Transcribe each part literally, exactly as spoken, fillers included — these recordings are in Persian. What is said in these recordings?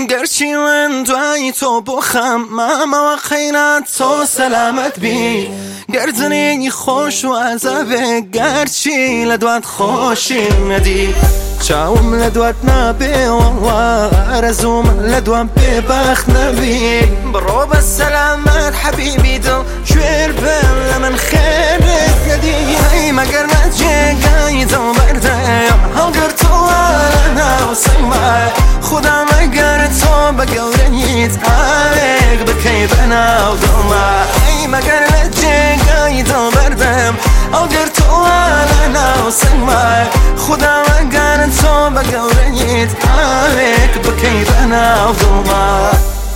گرچی من دوای تو بخم ماما خیرات تو سلامت بی گردنی خوش و عذابه گرچی لدوات خوشی ندی چاوم لدوات نبي والله رزوم لدوات ببخت نبي برو بالسلامات حبيبي دل شوير بل من خيرك ندي هاي ما قرنت جي قايد وبردايم هل قرتو انا وصيما خدا ما قرتو بقورنيت عليك بكيف انا وظلما هاي ما قرنت جي قايد وبردايم هل قرتو انا وصيما خدا ما قرتو بقورنيت عليك بكيف انا وظلما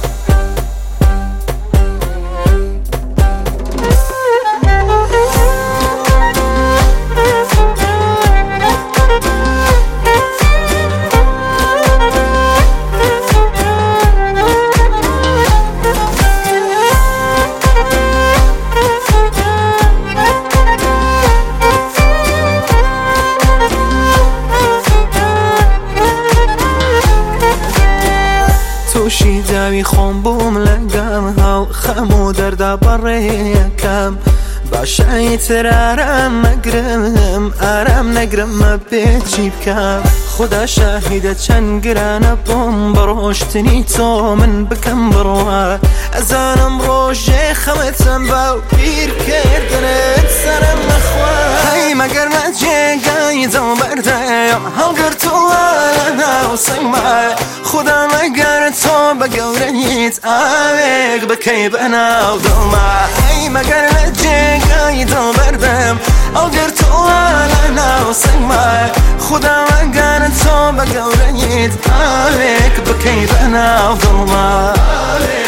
توشی داوی خۆم بووم لەگەڵ هەڵ خەم و دەردا بەڕێیەکەم باشایی تر ئارام نەگرم ئارام نەگرممە بێچی بکەم خدا شاهیدە چەند گرانە بۆم بە ڕۆشتنی تۆ من بکەم بڕوا ئەزانم ڕۆژێ خەمەتم باو پیرکردنت سەرم نەخوا هەی مەگەر نەجێگای دڵ بەردەیەم هەڵگرتووە لە ناو سەیما خدا مەگەر تۆ بە گەورەنیت ئاوێک بکەی بە ناو دڵما هەی مەگەر نەجێگای دڵ بەردەم هەڵگرتووە لە ناو سەیما خدا مەگەر تۆ بە گەورەنیت ئاوێک بکەی بە ناو دڵما